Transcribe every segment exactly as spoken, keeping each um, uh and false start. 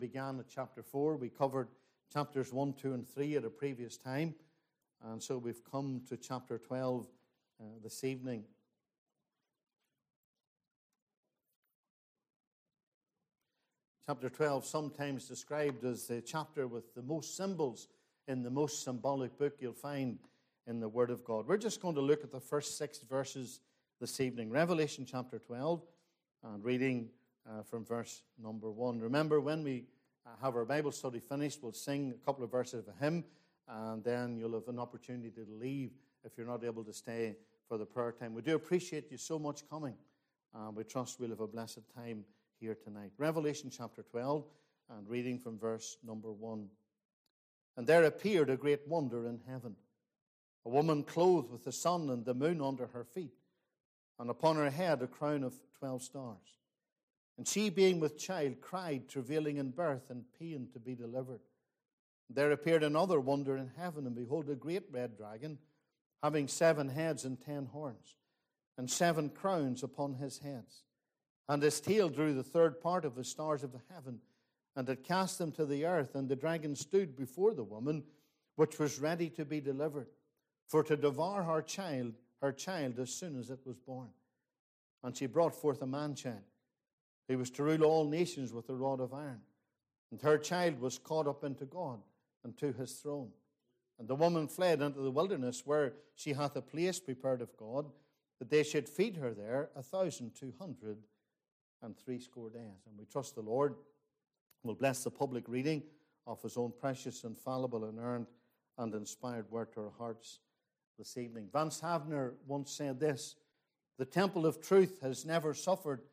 Began at chapter four. We covered chapters one, two, and three at a previous time. And so we've come to chapter twelve uh, this evening. Chapter twelve, sometimes described as the chapter with the most symbols in the most symbolic book you'll find in the Word of God. We're just going to look at the first six verses this evening. Revelation chapter twelve, and reading uh, from verse number one. Remember, when we uh, have our Bible study finished, we'll sing a couple of verses of a hymn, and then you'll have an opportunity to leave if you're not able to stay for the prayer time. We do appreciate you so much coming. Uh, we trust we'll have a blessed time here tonight. Revelation chapter twelve, and reading from verse number one. And there appeared a great wonder in heaven, a woman clothed with the sun and the moon under her feet, and upon her head a crown of twelve stars. And she, being with child, cried, travailing in birth and pain to be delivered. And there appeared another wonder in heaven, and behold, a great red dragon, having seven heads and ten horns, and seven crowns upon his heads. And his tail drew the third part of the stars of the heaven, and had cast them to the earth. And the dragon stood before the woman, which was ready to be delivered, for to devour her child, her child as soon as it was born. And she brought forth a man-child. He was to rule all nations with a rod of iron. And her child was caught up into God and to his throne. And the woman fled into the wilderness, where she hath a place prepared of God, that they should feed her there a thousand two hundred and threescore days. And we trust the Lord will bless the public reading of his own precious, infallible, inerrant, and inspired word to our hearts this evening. Vance Havner once said this: the temple of truth has never suffered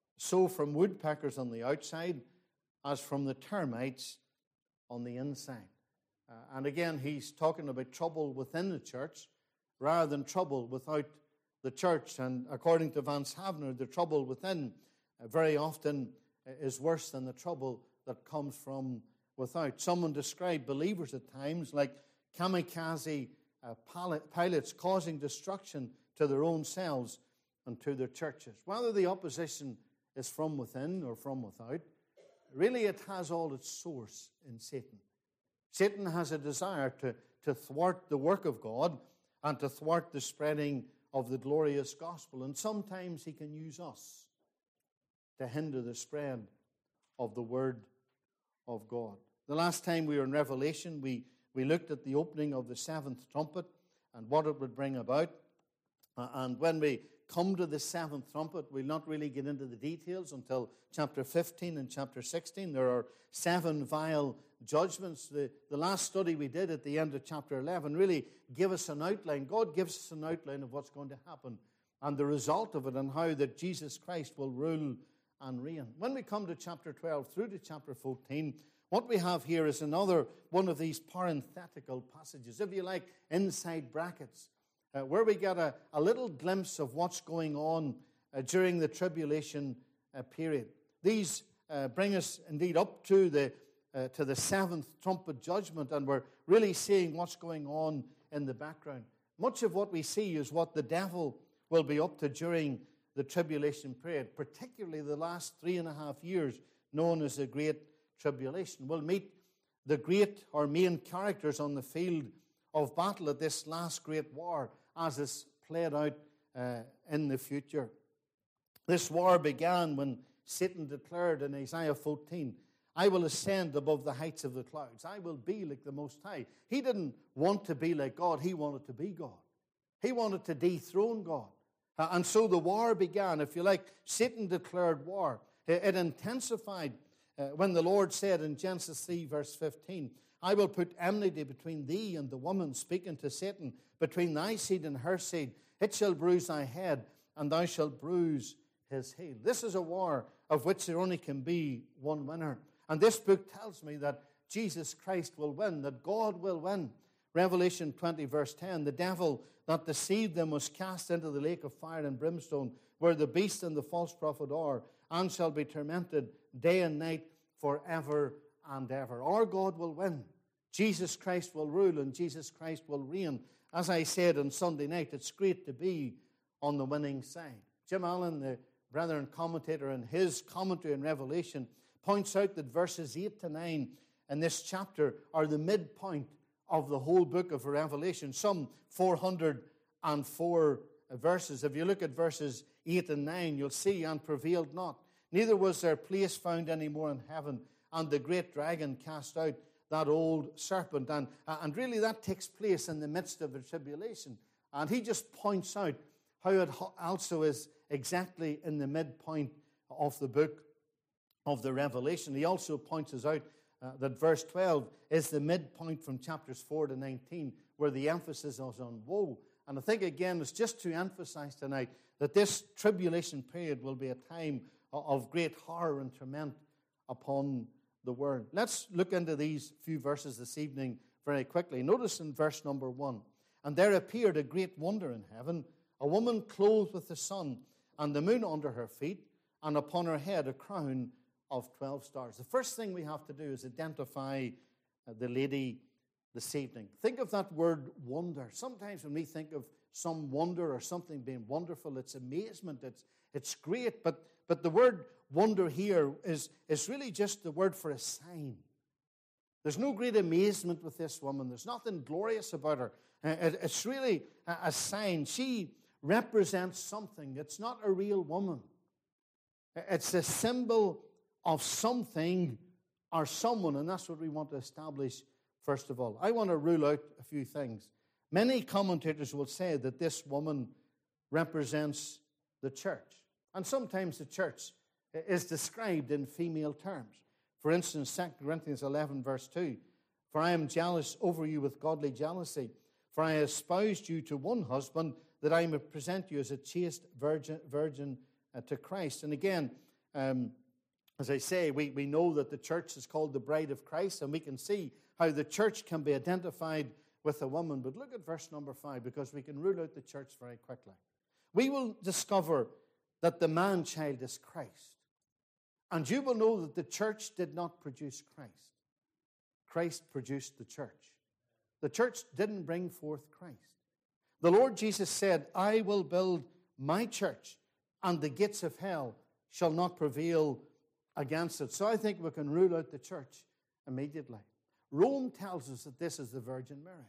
so from woodpeckers on the outside as from the termites on the inside. Uh, and again, he's talking about trouble within the church rather than trouble without the church. And according to Vance Havner, the trouble within uh, very often is worse than the trouble that comes from without. Someone described believers at times like kamikaze uh, pilots causing destruction to their own selves and to their churches. Whether the opposition is from within or from without, really it has all its source in Satan. Satan has a desire to, to thwart the work of God and to thwart the spreading of the glorious gospel. And sometimes he can use us to hinder the spread of the word of God. The last time we were in Revelation, we, we looked at the opening of the seventh trumpet and what it would bring about. Uh, and when we come to the seventh trumpet, we'll not really get into the details until chapter fifteen and chapter sixteen. There are seven vial judgments. The, the last study we did at the end of chapter eleven really gave us an outline. God gives us an outline of what's going to happen and the result of it, and how that Jesus Christ will rule and reign. When we come to chapter twelve through to chapter fourteen, what we have here is another one of these parenthetical passages, if you like, inside brackets, uh, where we get a, a little glimpse of what's going on uh, during the tribulation uh, period. These uh, bring us indeed up to the uh, to the seventh trumpet judgment, and we're really seeing what's going on in the background. Much of what we see is what the devil will be up to during the tribulation period, particularly the last three and a half years known as the Great Tribulation. We'll meet the great or main characters on the field of battle at this last great war as it's played out uh, in the future. This war began when Satan declared in Isaiah fourteen, I will ascend above the heights of the clouds. I will be like the Most High. He didn't want to be like God. He wanted to be God. He wanted to dethrone God. Uh, and so the war began. If you like, Satan declared war. It, it intensified uh, when the Lord said in Genesis three, verse fifteen, I will put enmity between thee and the woman, speaking to Satan, between thy seed and her seed. It shall bruise thy head, and thou shalt bruise his heel. This is a war of which there only can be one winner. And this book tells me that Jesus Christ will win, that God will win. Revelation twenty, verse ten, the devil that deceived them was cast into the lake of fire and brimstone, where the beast and the false prophet are, and shall be tormented day and night forever and ever. Our God will win. Jesus Christ will rule, and Jesus Christ will reign. As I said on Sunday night, it's great to be on the winning side. Jim Allen, the brethren commentator, in his commentary on Revelation, points out that verses eight to nine in this chapter are the midpoint of the whole book of Revelation, some four hundred four verses. If you look at verses eight and nine, you'll see, and prevailed not. Neither was their place found any more in heaven, and the great dragon cast out that old serpent. And, and really that takes place in the midst of the tribulation. And he just points out how it also is exactly in the midpoint of the book of the Revelation. He also points us out uh, that verse twelve is the midpoint from chapters four to nineteen, where the emphasis is on woe. And I think, again, it's just to emphasize tonight that this tribulation period will be a time of great horror and torment upon the world. Let's look into these few verses this evening very quickly. Notice in verse number one, and there appeared a great wonder in heaven, a woman clothed with the sun, and the moon under her feet, and upon her head a crown of twelve stars. The first thing we have to do is identify the lady this evening. Think of that word wonder. Sometimes when we think of some wonder or something being wonderful, it's amazement, it's, it's great, but, but the word wonder here is, is really just the word for a sign. There's no great amazement with this woman. There's nothing glorious about her. It, it's really a, a sign. She represents something. It's not a real woman. It's a symbol of something or someone, and that's what we want to establish first of all. I want to rule out a few things. Many commentators will say that this woman represents the church. And sometimes the church is described in female terms. For instance, Second Corinthians eleven, verse two, for I am jealous over you with godly jealousy, for I espoused you to one husband, that I may present you as a chaste virgin, virgin uh, to Christ. And again, um, as I say, we, we know that the church is called the bride of Christ, and we can see how the church can be identified with a woman. But look at verse number five, because we can rule out the church very quickly. We will discover that the man-child is Christ. And you will know that the church did not produce Christ. Christ produced the church. The church didn't bring forth Christ. The Lord Jesus said, I will build my church, and the gates of hell shall not prevail against it. So I think we can rule out the church immediately. Rome tells us that this is the Virgin Mary.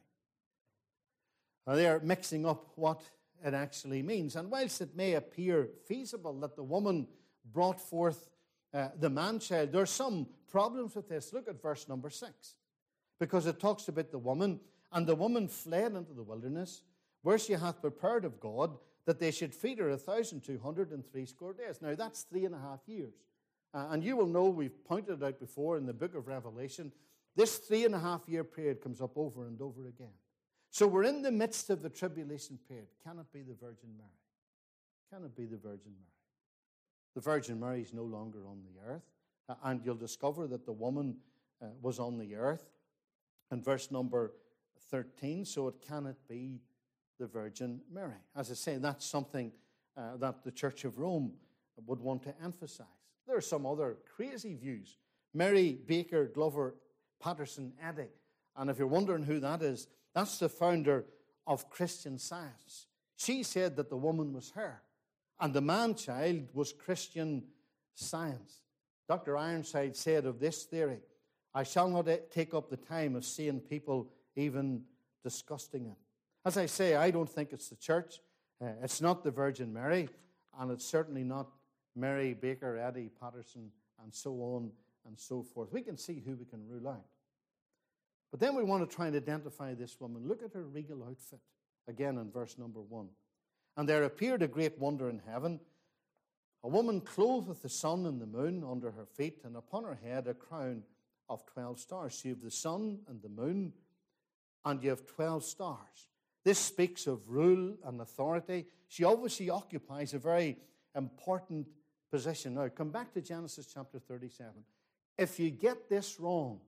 Now, they are mixing up what it actually means. And whilst it may appear feasible that the woman brought forth uh, the man-child, there are some problems with this. Look at verse number six. Because it talks about the woman, and the woman fled into the wilderness, where she hath prepared of God that they should feed her a thousand two hundred and three score days. Now, that's three and a half years. Uh, and you will know, we've pointed it out before in the book of Revelation, this three and a half year period comes up over and over again. So we're in the midst of the tribulation period. Can it be the Virgin Mary? Can it be the Virgin Mary? The Virgin Mary is no longer on the earth. Uh, and you'll discover that the woman uh, was on the earth in verse number thirteen. So it cannot be the Virgin Mary. As I say, that's something uh, that the Church of Rome would want to emphasize. There are some other crazy views. Mary Baker Glover Patterson Eddy. And if you're wondering who that is, that's the founder of Christian Science. She said that the woman was her, and the man-child was Christian Science. Doctor Ironside said of this theory, I shall not take up the time of seeing people even discussing it. As I say, I don't think it's the church. Uh, it's not the Virgin Mary, and it's certainly not Mary Baker Eddy Patterson, and so on and so forth. We can see who we can rule out. But then we want to try and identify this woman. Look at her regal outfit, again in verse number one. And there appeared a great wonder in heaven, a woman clothed with the sun and the moon under her feet, and upon her head a crown of twelve stars. So you have the sun and the moon, and you have twelve stars. This speaks of rule and authority. She obviously occupies a very important position. Now, come back to Genesis chapter thirty-seven. If you get this wrong,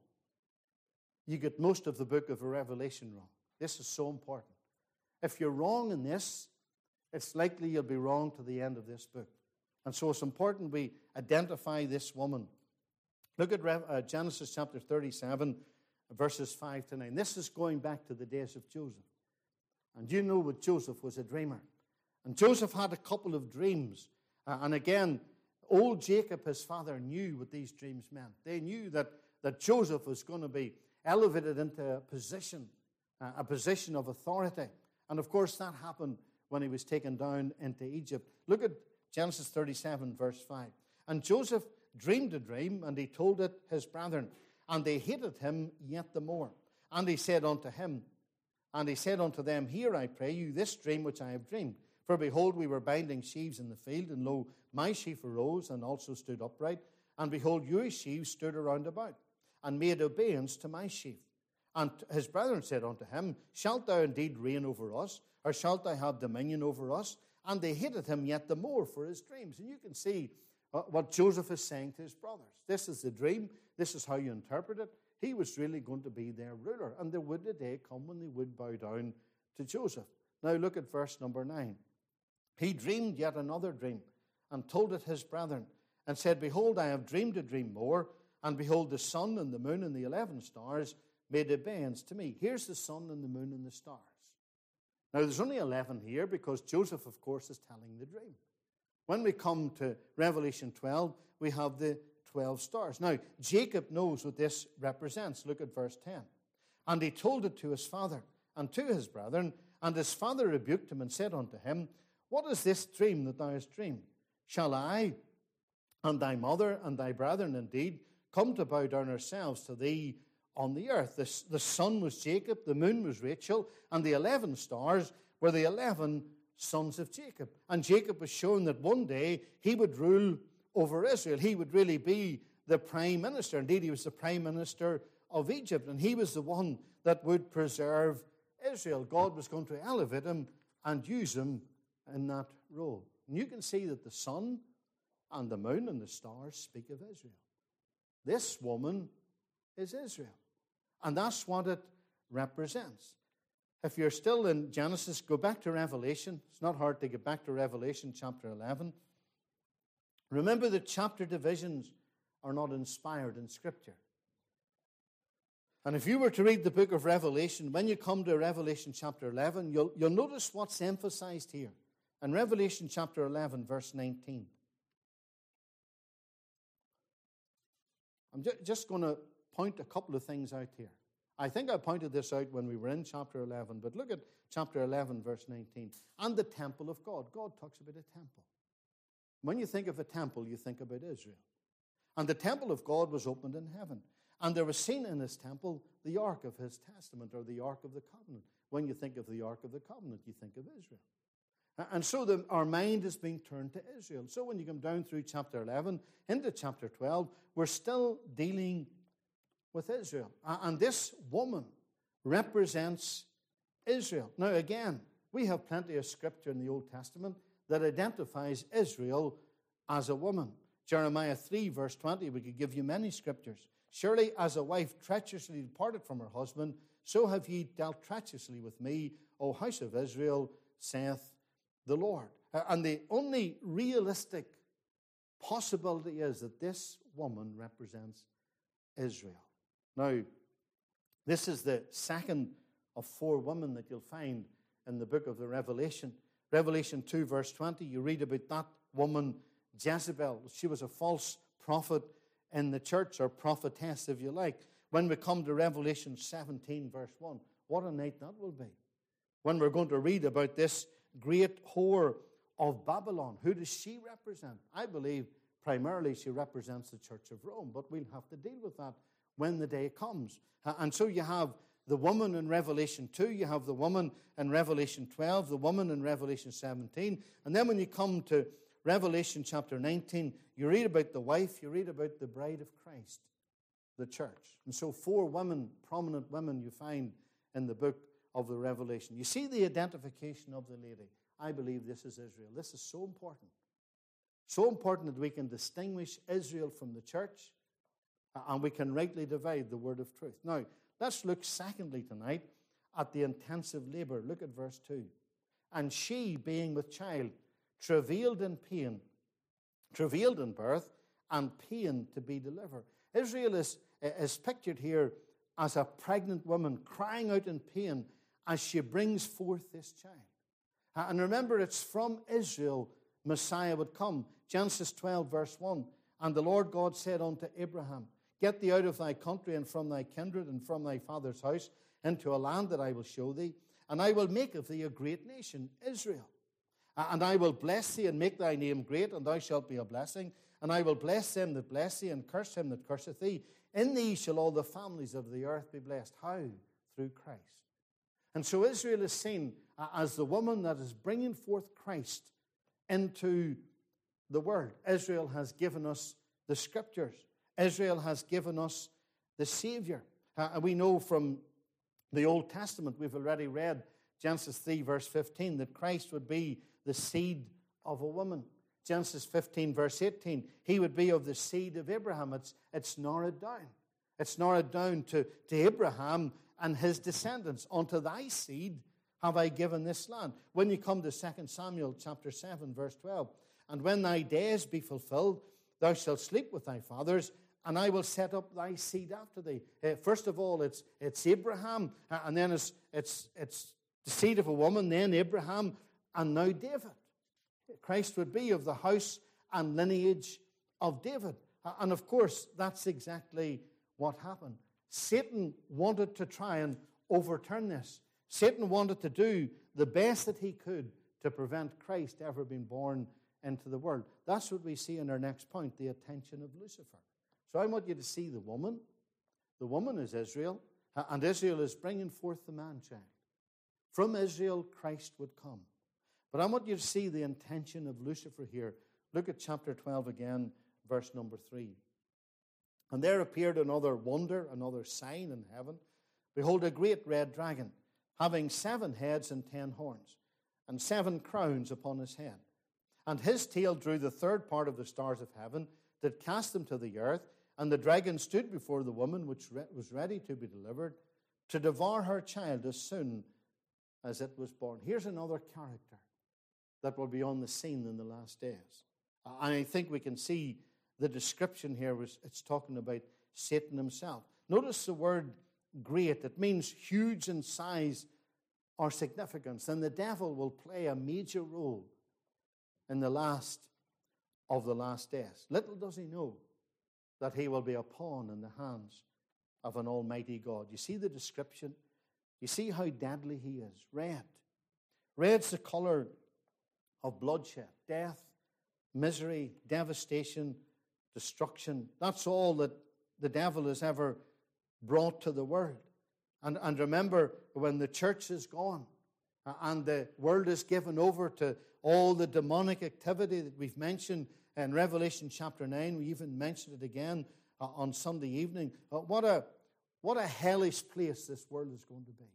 you get most of the book of Revelation wrong. This is so important. If you're wrong in this, it's likely you'll be wrong to the end of this book. And so it's important we identify this woman. Look at uh, Genesis chapter thirty-seven, verses five to nine. This is going back to the days of Joseph. And you know that Joseph was a dreamer. And Joseph had a couple of dreams. Uh, and again, old Jacob, his father, knew what these dreams meant. They knew that, that Joseph was going to be elevated into a position, uh, a position of authority. And of course, that happened when he was taken down into Egypt. Look at Genesis thirty-seven, verse five. And Joseph dreamed a dream, and he told it his brethren, and they hated him yet the more. And he said unto him, and he said unto them, Hear, I pray you, this dream which I have dreamed. For behold, we were binding sheaves in the field, and lo, my sheaf arose and also stood upright. And behold, your sheaves stood around about, and made obeisance to my sheaf. And his brethren said unto him, Shalt thou indeed reign over us, or shalt thou have dominion over us? And they hated him yet the more for his dreams. And you can see what Joseph is saying to his brothers. This is the dream. This is how you interpret it. He was really going to be their ruler. And there would a day come when they would bow down to Joseph. Now look at verse number nine. He dreamed yet another dream, and told it his brethren, and said, Behold, I have dreamed a dream more, and behold, the sun and the moon and the eleven stars made obeisance to me. Here's the sun and the moon and the stars. Now there's only eleven here because Joseph, of course, is telling the dream. When we come to Revelation twelve, we have the twelve stars. Now, Jacob knows what this represents. Look at verse ten. And he told it to his father and to his brethren, and his father rebuked him and said unto him, What is this dream that thou hast dreamed? Shall I and thy mother and thy brethren indeed come to bow down ourselves to thee on the earth? The, the sun was Jacob, the moon was Rachel, and the eleven stars were the eleven sons of Jacob. And Jacob was shown that one day he would rule over Israel. He would really be the prime minister. Indeed, he was the prime minister of Egypt, and he was the one that would preserve Israel. God was going to elevate him and use him in that role. And you can see that the sun and the moon and the stars speak of Israel. This woman is Israel. And that's what it represents. If you're still in Genesis, go back to Revelation. It's not hard to get back to Revelation chapter eleven. Remember that chapter divisions are not inspired in Scripture. And if you were to read the book of Revelation, when you come to Revelation chapter eleven, you'll, you'll notice what's emphasized here. In Revelation chapter eleven, verse nineteen. I'm ju- just going to point a couple of things out here. I think I pointed this out when we were in chapter eleven, but look at chapter eleven, verse nineteen. And the temple of God. God talks about a temple. When you think of a temple, you think about Israel. And the temple of God was opened in heaven. And there was seen in his temple the ark of his testament, or the ark of the covenant. When you think of the ark of the covenant, you think of Israel. And so the, our mind is being turned to Israel. So when you come down through chapter eleven into chapter twelve, we're still dealing with Israel. And this woman represents Israel. Now again, we have plenty of scripture in the Old Testament that identifies Israel as a woman. Jeremiah three, verse twenty, we could give you many scriptures. Surely as a wife treacherously departed from her husband, so have ye dealt treacherously with me, O house of Israel, saith the Lord. And the only realistic possibility is that this woman represents Israel. Now, this is the second of four women that you'll find in the book of the Revelation. Revelation two, verse twenty, you read about that woman, Jezebel. She was a false prophet in the church, or prophetess, if you like. When we come to Revelation seventeen, verse one, what a night that will be. When we're going to read about this great whore of Babylon, who does she represent? I believe primarily she represents the Church of Rome, but we'll have to deal with that when the day comes. And so you have the woman in Revelation two, you have the woman in Revelation twelve, the woman in Revelation seventeen, and then when you come to Revelation chapter nineteen, you read about the wife, you read about the bride of Christ, the church. And so four women, prominent women you find in the book of the Revelation. You see the identification of the lady. I believe this is Israel. This is so important. So important that we can distinguish Israel from the church, and we can rightly divide the word of truth. Now, let's look secondly tonight at the intensive labor. Look at verse two. And she, being with child, travailed in pain, travailed in birth, and pain to be delivered. Israel is, is pictured here as a pregnant woman crying out in pain as she brings forth this child. And remember, it's from Israel Messiah would come. Genesis twelve, verse one. And the Lord God said unto Abraham, get thee out of thy country and from thy kindred and from thy father's house into a land that I will show thee, and I will make of thee a great nation, Israel. And I will bless thee and make thy name great, and thou shalt be a blessing. And I will bless them that bless thee, and curse him that curseth thee. In thee shall all the families of the earth be blessed. How? Through Christ. And so Israel is seen as the woman that is bringing forth Christ into the world. Israel has given us the scriptures. Israel has given us the Savior. Uh, and we know from the Old Testament, we've already read Genesis three, verse fifteen, that Christ would be the seed of a woman. Genesis fifteen, verse eighteen, he would be of the seed of Abraham. It's, it's narrowed down. It's narrowed down to, to Abraham and his descendants. Unto thy seed have I given this land. When you come to Second Samuel chapter seven, verse twelve, and when thy days be fulfilled, thou shalt sleep with thy fathers, and I will set up thy seed after thee. Uh, first of all, it's, it's Abraham, uh, and then it's, it's, it's the seed of a woman, then Abraham, and now David. Christ would be of the house and lineage of David. Uh, and of course, that's exactly what happened. Satan wanted to try and overturn this. Satan wanted to do the best that he could to prevent Christ ever being born into the world. That's what we see in our next point, the attention of Lucifer. So I want you to see the woman. The woman is Israel, and Israel is bringing forth the man-child. From Israel, Christ would come. But I want you to see the intention of Lucifer here. Look at chapter twelve again, verse number three. And there appeared another wonder, another sign in heaven. Behold, a great red dragon, having seven heads and ten horns, and seven crowns upon his head. And his tail drew the third part of the stars of heaven, that cast them to the earth. And the dragon stood before the woman, which re- was ready to be delivered, to devour her child as soon as it was born. Here's another character that will be on the scene in the last days. And I think we can see the description here, was it's talking about Satan himself. Notice the word great. It means huge in size or significance. And the devil will play a major role in the last of the last days. Little does he know that he will be a pawn in the hands of an almighty God. You see the description? You see how deadly he is. Red. Red's the color of bloodshed, death, misery, devastation, destruction. That's all that the devil has ever brought to the world. And, and remember, when the church is gone uh, and the world is given over to all the demonic activity that we've mentioned in Revelation chapter nine, we even mentioned it again uh, on Sunday evening. Uh, what a what a hellish place this world is going to be.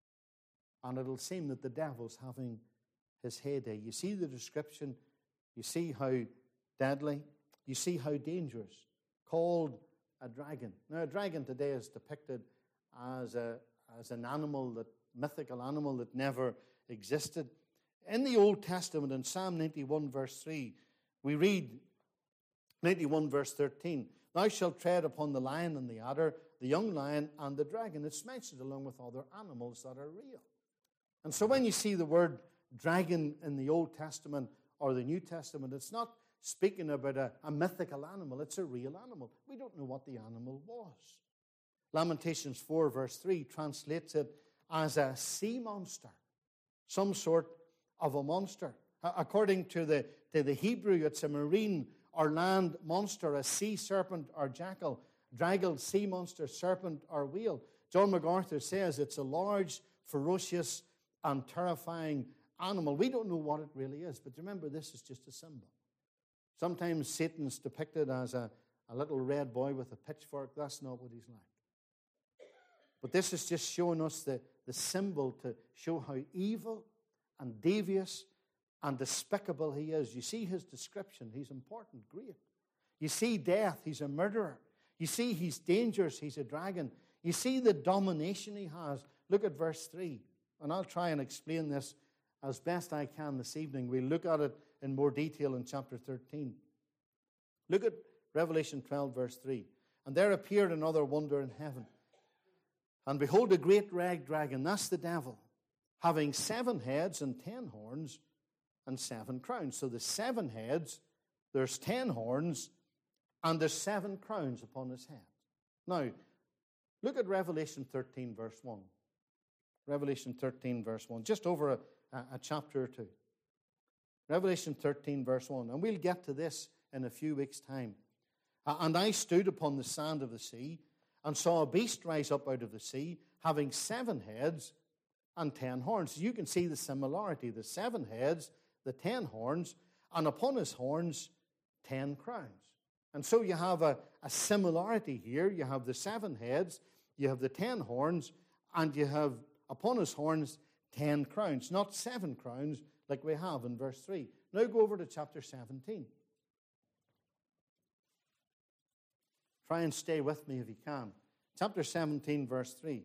And it'll seem that the devil's having his heyday. You see the description. You see how deadly. You see how dangerous. Called a dragon. Now, a dragon today is depicted as a as an animal, that mythical animal that never existed. In the Old Testament, in Psalm ninety-one, verse three, we read ninety-one, verse thirteen, thou shalt tread upon the lion and the adder, the young lion and the dragon. It's mentioned along with other animals that are real. And so when you see the word dragon in the Old Testament or the New Testament, it's not speaking about a, a mythical animal. It's a real animal. We don't know what the animal was. Lamentations four, verse three translates it as a sea monster, some sort of a monster. According to the, to the Hebrew, it's a marine or land monster, a sea serpent or jackal, draggled sea monster, serpent or whale. John MacArthur says it's a large, ferocious, and terrifying animal. We don't know what it really is, but remember, this is just a symbol. Sometimes Satan's depicted as a, a little red boy with a pitchfork. That's not what he's like. But this is just showing us the, the symbol to show how evil and devious and despicable he is. You see his description. He's important, great. You see death. He's a murderer. You see he's dangerous. He's a dragon. You see the domination he has. Look at verse three. And I'll try and explain this as best I can this evening. We'll look at it in more detail in chapter thirteen. Look at Revelation twelve, verse three. And there appeared another wonder in heaven. And behold, a great red dragon, that's the devil, having seven heads and ten horns and seven crowns. So the seven heads there's ten horns, and there's seven crowns upon his head. Now, look at Revelation thirteen, verse one. Revelation thirteen, verse one, just over a, a chapter or two. Revelation thirteen, verse one, and we'll get to this in a few weeks' time. And I stood upon the sand of the sea, and saw a beast rise up out of the sea, having seven heads and ten horns. You can see the similarity, the seven heads, the ten horns, and upon his horns, ten crowns. And so you have a, a similarity here. You have the seven heads, you have the ten horns, and you have upon his horns ten crowns, not seven crowns like we have in verse three. Now go over to chapter seventeen. Try and stay with me if you can. Chapter seventeen, verse three.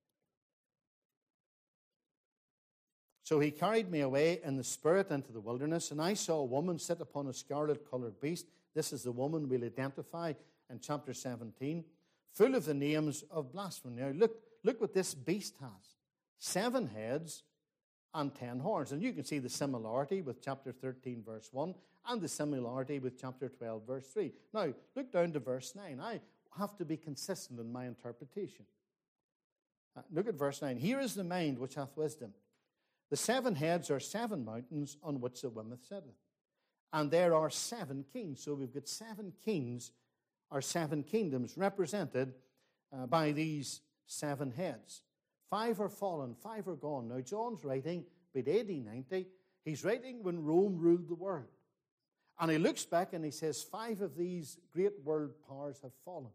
So he carried me away in the spirit into the wilderness, and I saw a woman sit upon a scarlet-colored beast. This is the woman we'll identify in chapter seventeen, full of the names of blasphemy. Now look, look what this beast has. Seven heads and ten horns. And you can see the similarity with chapter thirteen, verse one, and the similarity with chapter twelve, verse three. Now, look down to verse nine. I have to be consistent in my interpretation. Uh, look at verse nine. Here is the mind which hath wisdom. The seven heads are seven mountains on which the woman sitteth. And there are seven kings. So we've got seven kings, or seven kingdoms, represented uh, by these seven heads. Five are fallen, five are gone. Now, John's writing about A D ninety. He's writing when Rome ruled the world. And he looks back and he says, five of these great world powers have fallen.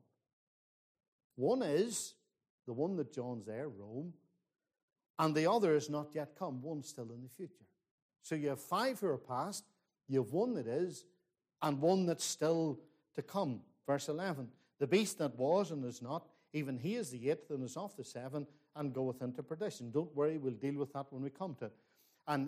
One is the one that John's there, Rome. And the other is not yet come. One's still in the future. So you have five who are past. You have one that is, and one that's still to come. Verse eleven. The beast that was and is not, even he is the eighth and is of the seven, and goeth into perdition. Don't worry, we'll deal with that when we come to it. And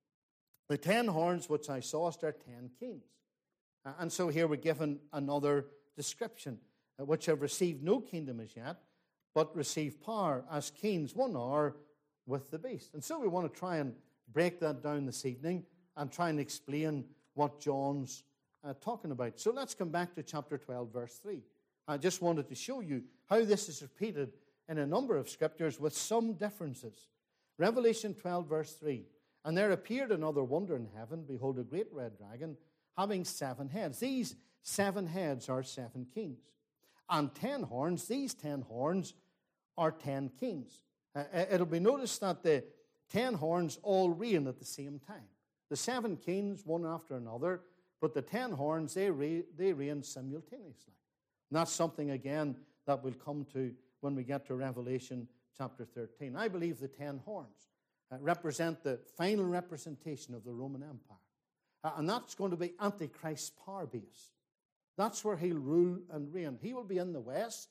the ten horns which I saw are ten kings. And so here we're given another description, which have received no kingdom as yet, but receive power as kings one hour with the beast. And so we want to try and break that down this evening and try and explain what John's uh, talking about. So let's come back to chapter twelve, verse three. I just wanted to show you how this is repeated in a number of scriptures with some differences. Revelation twelve, verse three. And there appeared another wonder in heaven, behold, a great red dragon, having seven heads. These seven heads are seven kings. And ten horns, these ten horns are ten kings. Uh, it'll be noticed that the ten horns all reign at the same time. The seven kings, one after another, but the ten horns, they, re- they reign simultaneously. And that's something, again, that we'll come to when we get to Revelation chapter thirteen. I believe the ten horns uh, represent the final representation of the Roman Empire. Uh, and that's going to be Antichrist's power base. That's where he'll rule and reign. He will be in the west,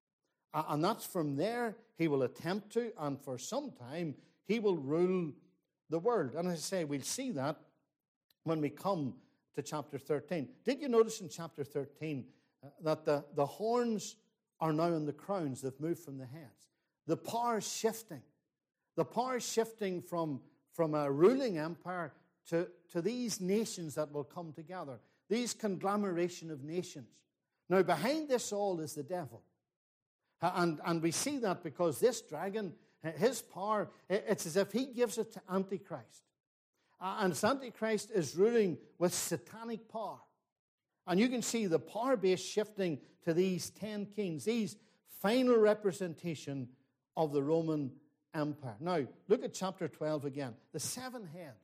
uh, and that's from there he will attempt to, and for some time, he will rule the world. And as I say, we'll see that when we come to chapter thirteen. Did you notice in chapter thirteen uh, that the, the horns are now in the crowns? They've moved from the heads. The power is shifting. The power is shifting from, from a ruling empire to, to these nations that will come together, these conglomeration of nations. Now, behind this all is the devil. And, and we see that because this dragon, his power, it's as if he gives it to Antichrist. And Antichrist is ruling with satanic power. And you can see the power base shifting to these ten kings, these final representation of the Roman Empire. Now, look at chapter twelve again. The seven heads.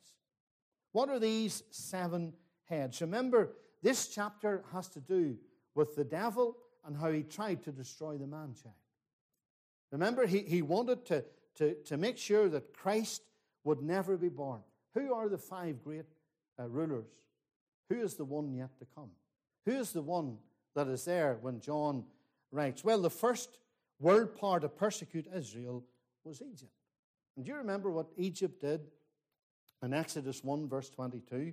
What are these seven heads? Remember, this chapter has to do with the devil and how he tried to destroy the man-child. Remember, he, he wanted to, to, to make sure that Christ would never be born. Who are the five great uh, rulers? Who is the one yet to come? Who is the one that is there when John writes? Well, the first world power to persecute Israel was Egypt. And do you remember what Egypt did in Exodus one, verse twenty-two?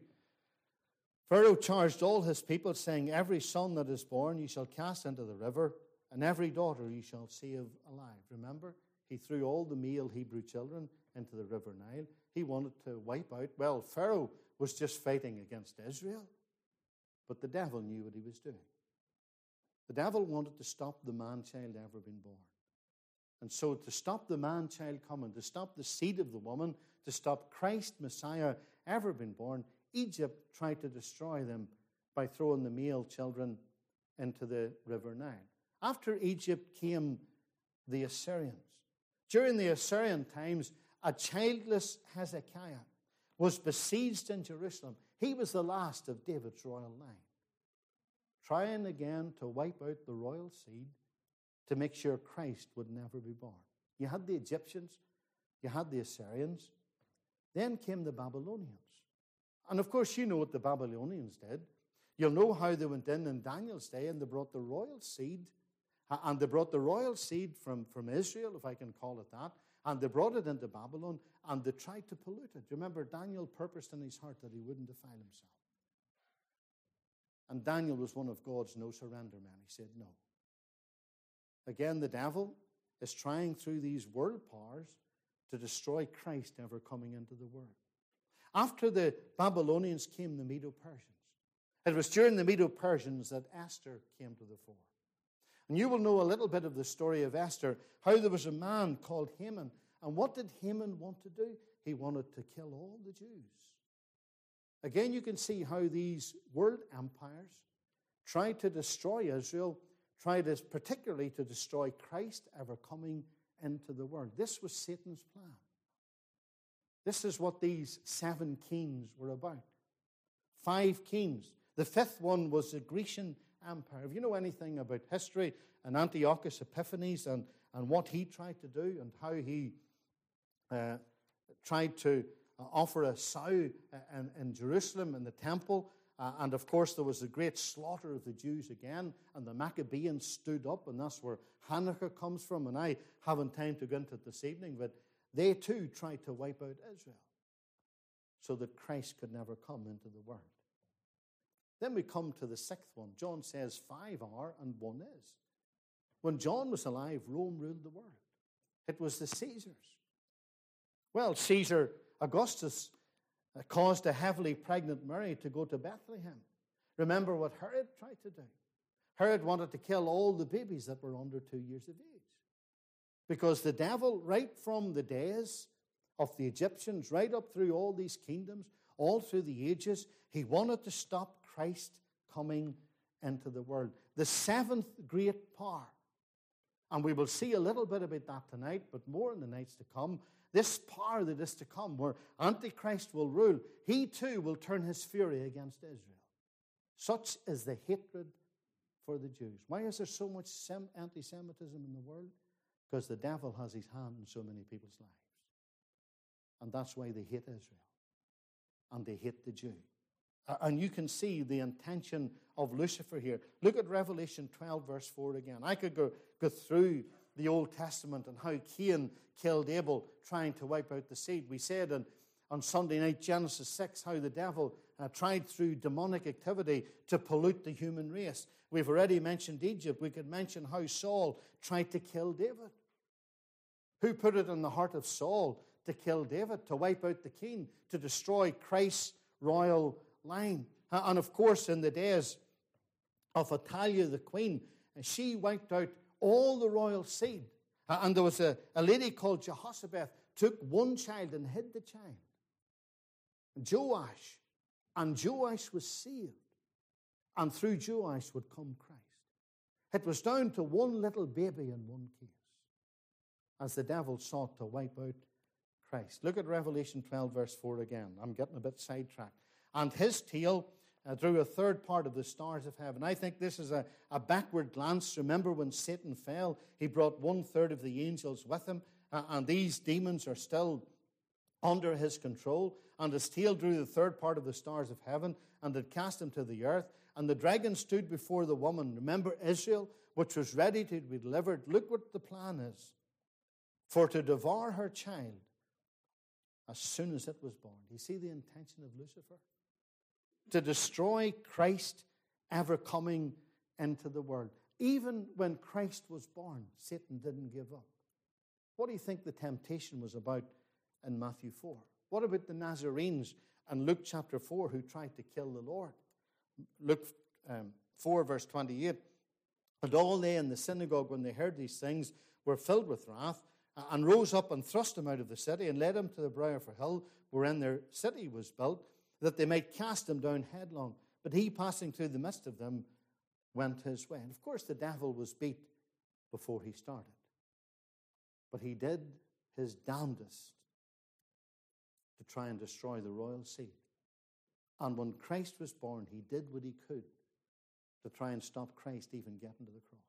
Pharaoh charged all his people, saying, every son that is born you shall cast into the river, and every daughter you shall save alive. Remember, he threw all the male Hebrew children into the river Nile. He wanted to wipe out. Well, Pharaoh was just fighting against Israel. But the devil knew what he was doing. The devil wanted to stop the man-child ever being born. And so to stop the man-child coming, to stop the seed of the woman, to stop Christ, Messiah, ever being born, Egypt tried to destroy them by throwing the male children into the river Nile. After Egypt came the Assyrians. During the Assyrian times, a childless Hezekiah was besieged in Jerusalem. He was the last of David's royal line, trying again to wipe out the royal seed to make sure Christ would never be born. You had the Egyptians, you had the Assyrians, then came the Babylonians. And of course, you know what the Babylonians did. You'll know how they went in in Daniel's day and they brought the royal seed, and they brought the royal seed from, from Israel, if I can call it that, and they brought it into Babylon, and they tried to pollute it. Remember, Daniel purposed in his heart that he wouldn't defile himself. And Daniel was one of God's no-surrender men. He said no. Again, the devil is trying through these world powers to destroy Christ ever coming into the world. After the Babylonians came the Medo-Persians. It was during the Medo-Persians that Esther came to the fore. And you will know a little bit of the story of Esther, how there was a man called Haman. And what did Haman want to do? He wanted to kill all the Jews. Again, you can see how these world empires tried to destroy Israel, tried as particularly to destroy Christ ever coming into the world. This was Satan's plan. This is what these seven kings were about. Five kings. The fifth one was the Grecian Empire. If you know anything about history and Antiochus Epiphanes and, and what he tried to do and how he uh, tried to uh, offer a sow in, in Jerusalem in the temple, uh, and of course there was a great slaughter of the Jews again, and the Maccabees stood up, and that's where Hanukkah comes from, and I haven't time to go into it this evening, but they too tried to wipe out Israel so that Christ could never come into the world. Then we come to the sixth one. John says five are and one is. When John was alive, Rome ruled the world. It was the Caesars. Well, Caesar Augustus caused a heavily pregnant Mary to go to Bethlehem. Remember what Herod tried to do. Herod wanted to kill all the babies that were under two years of age. Because the devil, right from the days of the Egyptians, right up through all these kingdoms, all through the ages, he wanted to stop Christ coming into the world. The seventh great power, and we will see a little bit about that tonight, but more in the nights to come, this power that is to come, where Antichrist will rule, he too will turn his fury against Israel. Such is the hatred for the Jews. Why is there so much anti-Semitism in the world? Because the devil has his hand in so many people's lives. And that's why they hate Israel. And they hate the Jew. And you can see the intention of Lucifer here. Look at Revelation twelve, verse four again. I could go, go through the Old Testament and how Cain killed Abel, trying to wipe out the seed. We said on, on Sunday night, Genesis six, how the devil uh, tried through demonic activity to pollute the human race. We've already mentioned Egypt. We could mention how Saul tried to kill David. Who put it in the heart of Saul to kill David, to wipe out the king, to destroy Christ's royal line? And of course, in the days of Athaliah the queen, she wiped out all the royal seed. And there was a, a lady called Jehoshaphat, took one child and hid the child. Joash. And Joash was saved. And through Joash would come Christ. It was down to one little baby in one case, as the devil sought to wipe out Christ. Look at Revelation twelve, verse four again. I'm getting a bit sidetracked. And his tail uh, drew a third part of the stars of heaven. I think this is a, a backward glance. Remember when Satan fell, he brought one third of the angels with him, uh, and these demons are still under his control. And his tail drew the third part of the stars of heaven, and it cast him to the earth. And the dragon stood before the woman, remember Israel, which was ready to be delivered. Look what the plan is. For to devour her child as soon as it was born. Do you see the intention of Lucifer? To destroy Christ ever coming into the world. Even when Christ was born, Satan didn't give up. What do you think the temptation was about in Matthew four? What about the Nazarenes in Luke chapter four who tried to kill the Lord? Luke um, four, verse twenty-eight. And all they in the synagogue, when they heard these things, were filled with wrath, and rose up and thrust him out of the city, and led him to the brow of a hill, wherein their city was built, that they might cast him down headlong. But he, passing through the midst of them, went his way. And of course, the devil was beat before he started. But he did his damnedest to try and destroy the royal seed. And when Christ was born, he did what he could to try and stop Christ even getting to the cross.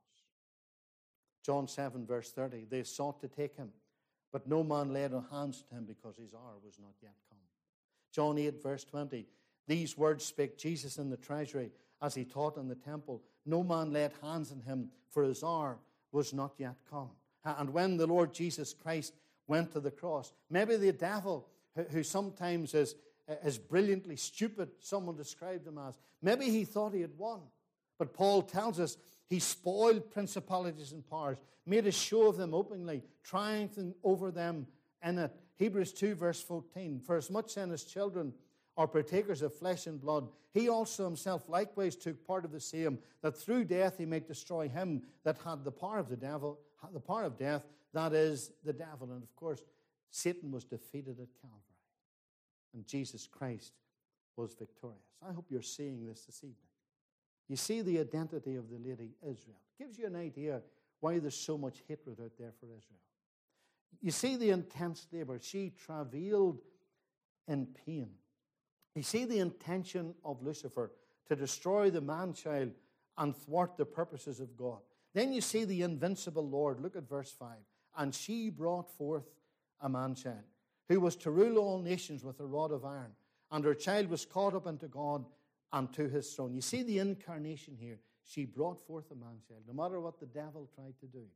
John seven, verse thirty, they sought to take him, but no man laid hands on him because his hour was not yet come. John eight, verse twenty, these words spake Jesus in the treasury as he taught in the temple. No man laid hands on him, for his hour was not yet come. And when the Lord Jesus Christ went to the cross, maybe the devil, who sometimes is, is brilliantly stupid, someone described him as, maybe he thought he had won. But Paul tells us he spoiled principalities and powers, made a show of them openly, triumphing over them in it. Hebrews two, verse fourteen, for as much then as children are partakers of flesh and blood, he also himself likewise took part of the same, that through death he might destroy him that had the power of the devil, the power of death, that is the devil. And of course, Satan was defeated at Calvary, and Jesus Christ was victorious. I hope you're seeing this this evening. You see the identity of the lady Israel. It gives you an idea why there's so much hatred out there for Israel. You see the intense labor. She travailed in pain. You see the intention of Lucifer to destroy the man-child and thwart the purposes of God. Then you see the invincible Lord. Look at verse five. And she brought forth a man-child who was to rule all nations with a rod of iron. And her child was caught up unto God and to his throne. You see the incarnation here. She brought forth a man-child. No matter what the devil tried to do,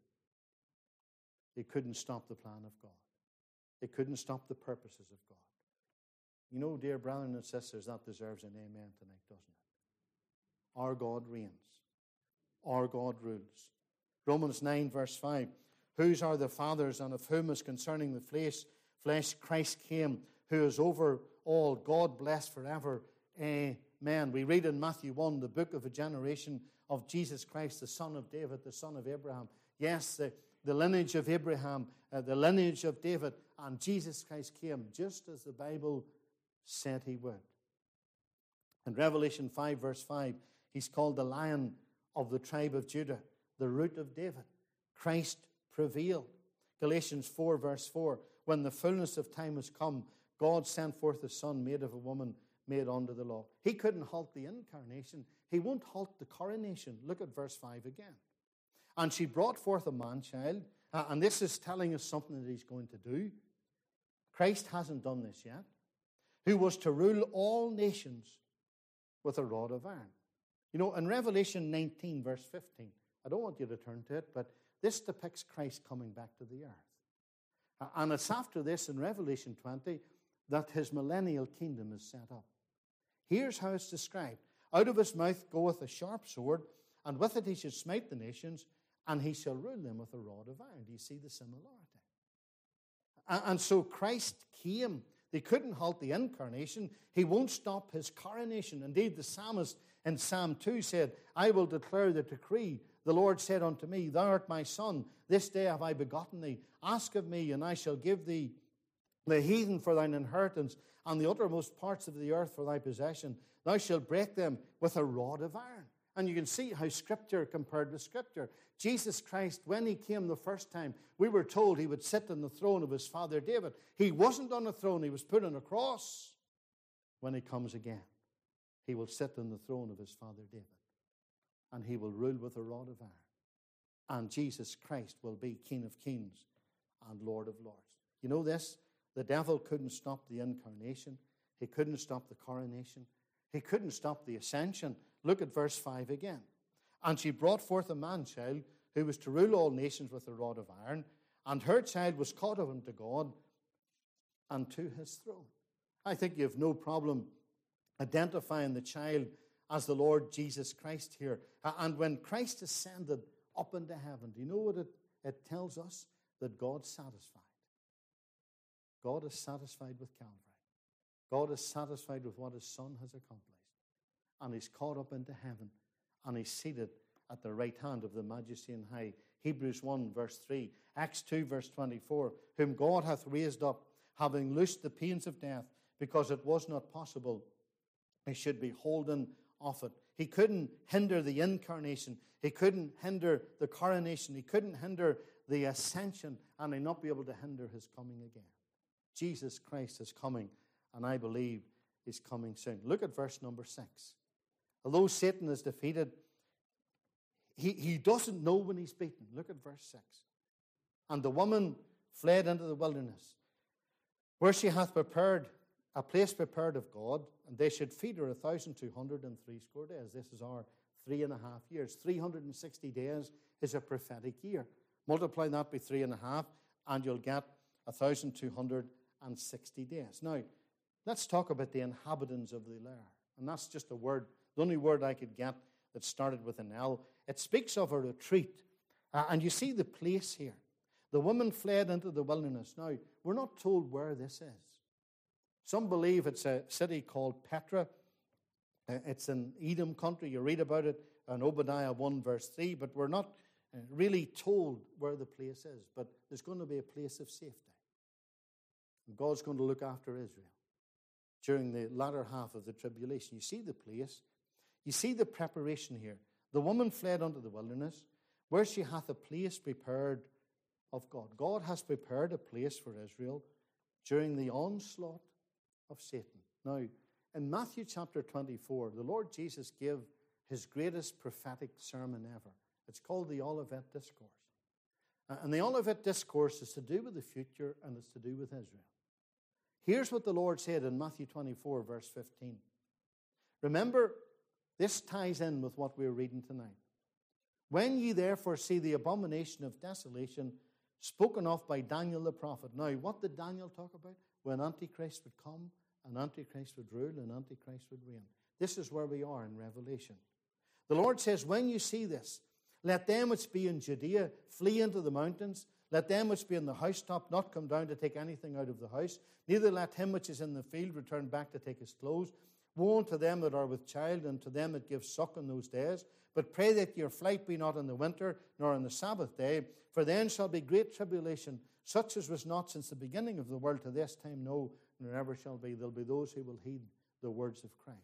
it couldn't stop the plan of God. It couldn't stop the purposes of God. You know, dear brothers and sisters, that deserves an amen tonight, doesn't it? Our God reigns. Our God rules. Romans nine, verse five. Whose are the fathers, and of whom is concerning the flesh, flesh Christ came, who is over all, God blessed forever. Amen. We read in Matthew one, the book of a generation of Jesus Christ, the son of David, the son of Abraham. Yes, the, the lineage of Abraham, uh, the lineage of David, and Jesus Christ came just as the Bible said he would. In Revelation five, verse five, he's called the Lion of the tribe of Judah, the root of David. Christ prevailed. Galatians four, verse four, when the fullness of time has come, God sent forth a son made of a woman, made under the law. He couldn't halt the incarnation. He won't halt the coronation. Look at verse five again. And she brought forth a man-child, uh, and this is telling us something that he's going to do. Christ hasn't done this yet. Who was to rule all nations with a rod of iron. You know, in Revelation nineteen, verse fifteen, I don't want you to turn to it, but this depicts Christ coming back to the earth. Uh, and it's after this in Revelation twenty that his millennial kingdom is set up. Here's how it's described. Out of his mouth goeth a sharp sword, and with it he shall smite the nations, and he shall rule them with a rod of iron. Do you see the similarity? And, and so Christ came. They couldn't halt the incarnation. He won't stop his coronation. Indeed, the psalmist in Psalm two said, I will declare the decree. The Lord said unto me, Thou art my son. This day have I begotten thee. Ask of me, and I shall give thee the heathen for thine inheritance, and the uttermost parts of the earth for thy possession. Thou shalt break them with a rod of iron. And you can see how Scripture compared with Scripture. Jesus Christ, when he came the first time, we were told he would sit on the throne of his father David. He wasn't on a throne, he was put on a cross. When he comes again, he will sit on the throne of his father David. And he will rule with a rod of iron. And Jesus Christ will be King of kings and Lord of lords. You know this? The devil couldn't stop the incarnation. He couldn't stop the coronation. He couldn't stop the ascension. Look at verse five again. And she brought forth a man-child who was to rule all nations with a rod of iron, and her child was caught up unto God and to his throne. I think you have no problem identifying the child as the Lord Jesus Christ here. And when Christ ascended up into heaven, do you know what it, it tells us? That God's satisfied. God is satisfied with Calvary. God is satisfied with what his Son has accomplished. and he's caught up into heaven, and he's seated at the right hand of the Majesty on high. Hebrews one, verse three. Acts two, verse twenty-four. Whom God hath raised up, having loosed the pains of death, because it was not possible he should be holden of it. He couldn't hinder the incarnation. He couldn't hinder the coronation. He couldn't hinder the ascension, and he not be able to hinder his coming again. Jesus Christ is coming, and I believe he's coming soon. Look at verse number six. Although Satan is defeated, he, he doesn't know when he's beaten. Look at verse six. And the woman fled into the wilderness, where she hath prepared a place prepared of God, and they should feed her a thousand two hundred and three score days. This is our three and a half years. three hundred sixty days is a prophetic year. Multiply that by three and a half, and you'll get a thousand two hundred sixty days. Now, let's talk about the inhabitants of the lair. And that's just a word, the only word I could get that started with an L. It speaks of a retreat. Uh, and you see the place here. The woman fled into the wilderness. Now, we're not told where this is. Some believe it's a city called Petra. Uh, it's in Edom country. You read about it in Obadiah one, verse three, but we're not uh, really told where the place is. But there's going to be a place of safety. And God's going to look after Israel during the latter half of the tribulation. You see the place. You see the preparation here. The woman fled unto the wilderness, where she hath a place prepared of God. God has prepared a place for Israel during the onslaught of Satan. Now, in Matthew chapter twenty-four, the Lord Jesus gave his greatest prophetic sermon ever. It's called the Olivet Discourse. And the Olivet Discourse is to do with the future, and it's to do with Israel. Here's what the Lord said in Matthew twenty-four, verse fifteen. Remember, this ties in with what we're reading tonight. When ye therefore see the abomination of desolation spoken of by Daniel the prophet. Now, what did Daniel talk about? When Antichrist would come, and Antichrist would rule, and Antichrist would reign. This is where we are in Revelation. The Lord says, when you see this, let them which be in Judea flee into the mountains. Let them which be in the housetop not come down to take anything out of the house. Neither let him which is in the field return back to take his clothes. Woe unto them that are with child, and to them that give suck in those days. But pray that your flight be not in the winter, nor on the Sabbath day. For then shall be great tribulation, such as was not since the beginning of the world to this time, no, nor ever shall be. There'll be those who will heed the words of Christ.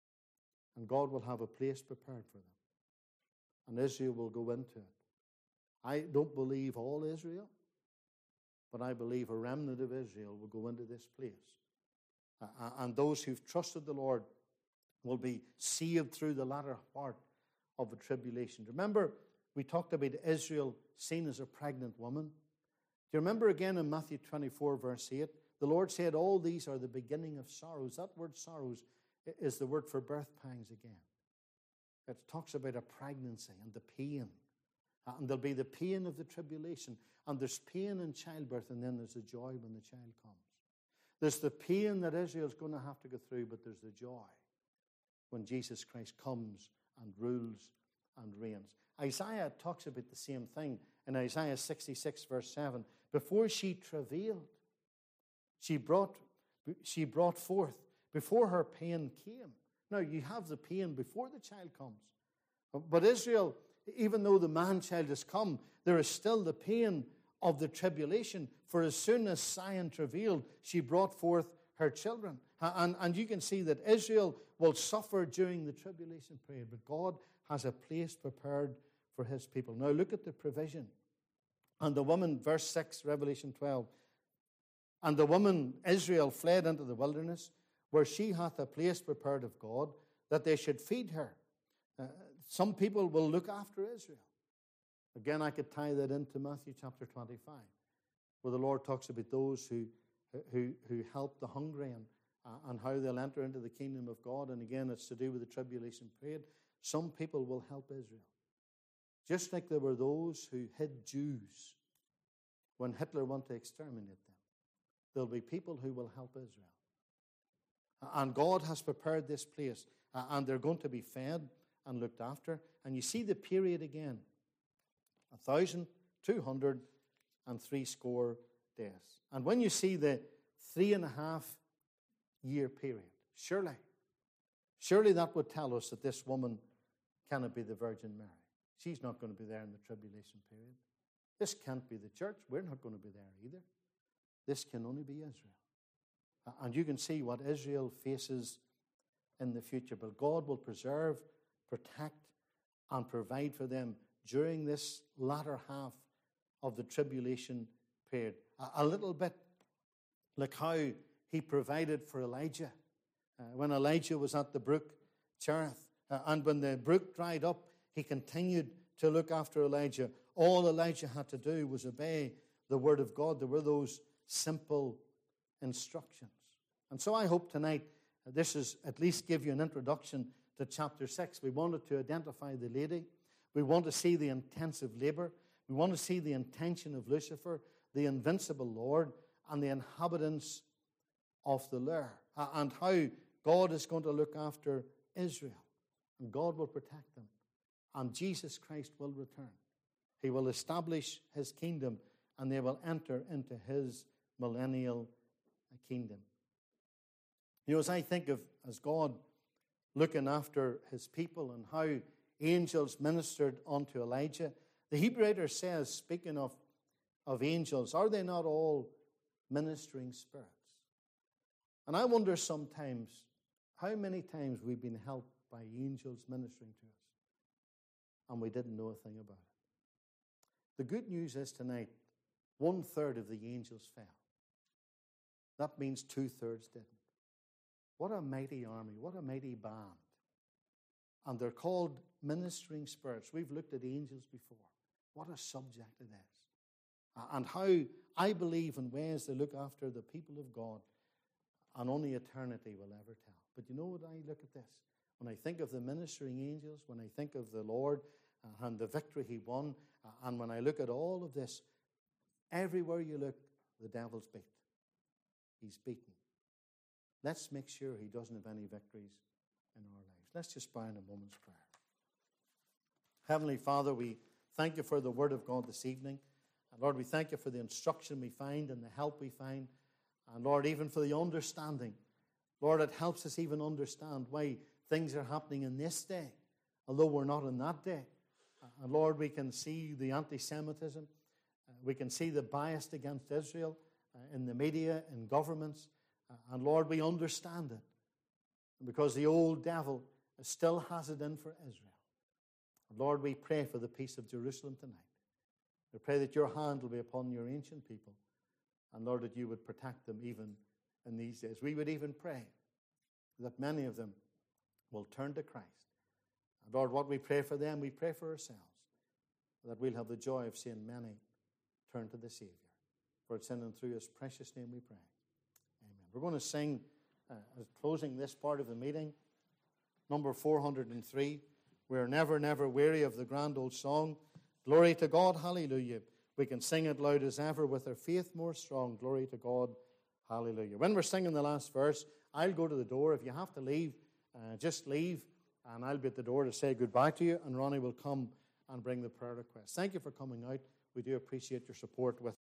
And God will have a place prepared for them. And Israel will go into it. I don't believe all Israel, but I believe a remnant of Israel will go into this place. Uh, and those who've trusted the Lord will be saved through the latter part of the tribulation. Remember, we talked about Israel seen as a pregnant woman. Do you remember again in Matthew twenty-four, verse eight? The Lord said, all these are the beginning of sorrows. That word sorrows is the word for birth pangs again. It talks about a pregnancy and the pain. And there'll be the pain of the tribulation. And there's pain in childbirth, and then there's the joy when the child comes. There's the pain that Israel's going to have to go through, but there's the joy when Jesus Christ comes and rules and reigns. Isaiah talks about the same thing in Isaiah sixty-six, verse seven. Before she travailed, she brought, she brought forth, before her pain came. Now, you have the pain before the child comes. But Israel, even though the man-child has come, there is still the pain of the tribulation. For as soon as Zion travailed, she brought forth her children. And, and you can see that Israel will suffer during the tribulation period, but God has a place prepared for his people. Now look at the provision. And the woman, verse six, Revelation twelve, and the woman Israel fled into the wilderness, where she hath a place prepared of God, that they should feed her. Uh, some people will look after Israel. Again, I could tie that into Matthew chapter twenty-five, where the Lord talks about those who who, who help the hungry and, uh, and how they'll enter into the kingdom of God. And again, it's to do with the tribulation period. Some people will help Israel. Just like there were those who hid Jews when Hitler wanted to exterminate them. There'll be people who will help Israel. And God has prepared this place, uh, and they're going to be fed and looked after. And you see the period again. A thousand two hundred and three score days. And when you see the three and a half year period, surely, Surely that would tell us that this woman cannot be the Virgin Mary. She's not going to be there in the tribulation period. This can't be the church. We're not going to be there either. This can only be Israel. And you can see what Israel faces in the future. But God will preserve, protect, and provide for them during this latter half of the tribulation period. A, a little bit like how he provided for Elijah. Uh, when Elijah was at the brook Cherith, uh, and when the brook dried up, he continued to look after Elijah. All Elijah had to do was obey the word of God. There were those simple instructions. And so I hope tonight uh, this is at least give you an introduction to chapter six. We wanted to identify the lady. We want to see the intensive labor. We want to see the intention of Lucifer, the invincible Lord, and the inhabitants of the lair, uh, and how God is going to look after Israel, and God will protect them, and Jesus Christ will return. He will establish his kingdom, and they will enter into his millennial kingdom. You know, as I think of as God looking after his people and how angels ministered unto Elijah, the Hebrew writer says, speaking of, of angels, are they not all ministering spirits? And I wonder sometimes how many times we've been helped by angels ministering to us and we didn't know a thing about it. The good news is tonight, one third of the angels fell. That means two thirds didn't. What a mighty army, what a mighty band. And they're called ministering spirits. We've looked at angels before. What a subject it is. And how I believe in ways they look after the people of God, and only eternity will ever tell. But you know what, I look at this. When I think of the ministering angels, when I think of the Lord uh, and the victory he won, uh, and when I look at all of this, everywhere you look, the devil's beat. He's beaten. Let's make sure he doesn't have any victories in our lives. Let's just bow in a moment's prayer. Heavenly Father, we thank you for the word of God this evening. And Lord, we thank you for the instruction we find and the help we find. And Lord, even for the understanding. Lord, it helps us even understand why things are happening in this day, although we're not in that day. And Lord, we can see the anti-Semitism. Uh, we can see the bias against Israel uh, in the media, in governments. Uh, and Lord, we understand it. Because the old devil still has it in for Israel. And Lord, we pray for the peace of Jerusalem tonight. We pray that your hand will be upon your ancient people. And Lord, that you would protect them even in these days. We would even pray that many of them will turn to Christ. And Lord, what we pray for them, we pray for ourselves. That we'll have the joy of seeing many turn to the Savior. For it's in and through his precious name we pray. Amen. We're going to sing, uh, closing this part of the meeting, number four hundred three. We're never, never weary of the grand old song. Glory to God, hallelujah. We can sing it loud as ever with our faith more strong. Glory to God, hallelujah. When we're singing the last verse, I'll go to the door. If you have to leave, uh, just leave, and I'll be at the door to say goodbye to you, and Ronnie will come and bring the prayer request. Thank you for coming out. We do appreciate your support with